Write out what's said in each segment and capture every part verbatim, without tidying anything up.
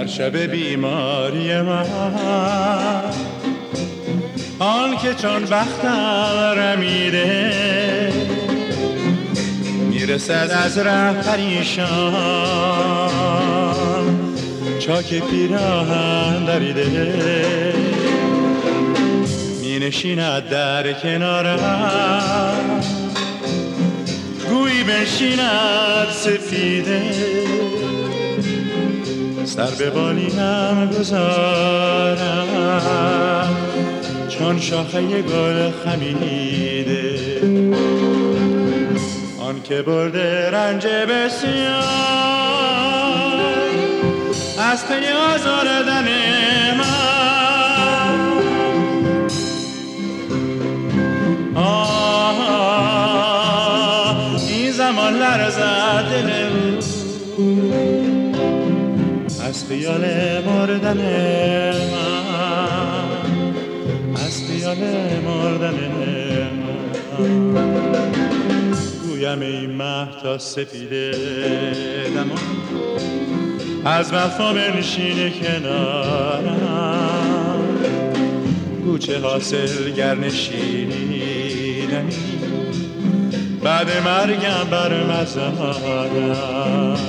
شب بیماری من، آن که چون بختم رمیده میرسد از ره پریشان، چاک پیراهن دریده می نشیند در کنارم، گویی بنشیند سفیده، سر به بالینم گذارم چون شاخه گل خمیده. آن که برده رنج بسیار از پی آزردن من، آه این زمان لرزد دل او از خیال مردن من، از خیال مردن من. گویم ای مهتا سپیده دمان، از وفا بنشین کنارم، گوچه حاصل گر نشینیدمی بعد مرگم بر مزارم.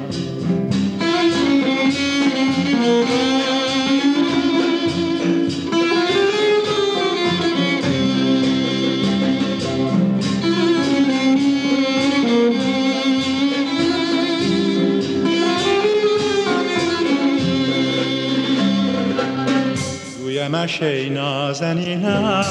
گویمش ای نازنینم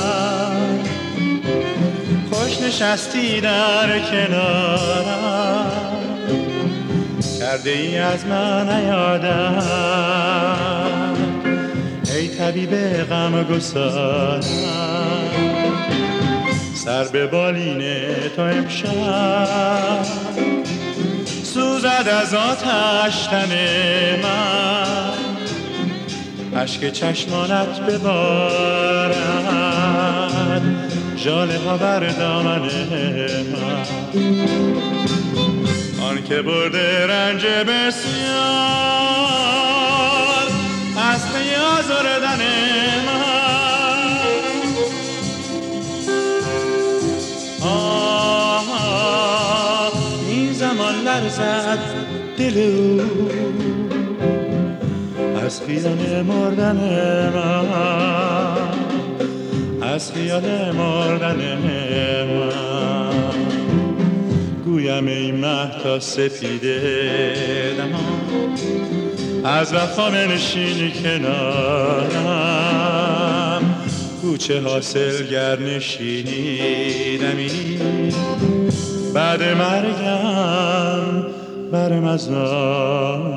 خوش نشستی در کنارم، کرده ای از من یادم ای طبیب غم گسارم، سر به بالین تو امشب سوزد از آتش تن من، اشک چشمانت ببارد ژاله ها بر دامن من. آن که برده رنج بسیار از پی آزردن من، آه این زمان لرزد دل او از خیال مردن من، از خیال مردن من. گویم ای مهتا سپیده دمان، از وفا بنشین کنارم، کوچه حاصل گر نشینیدمی بعد مرگم بر مزارم.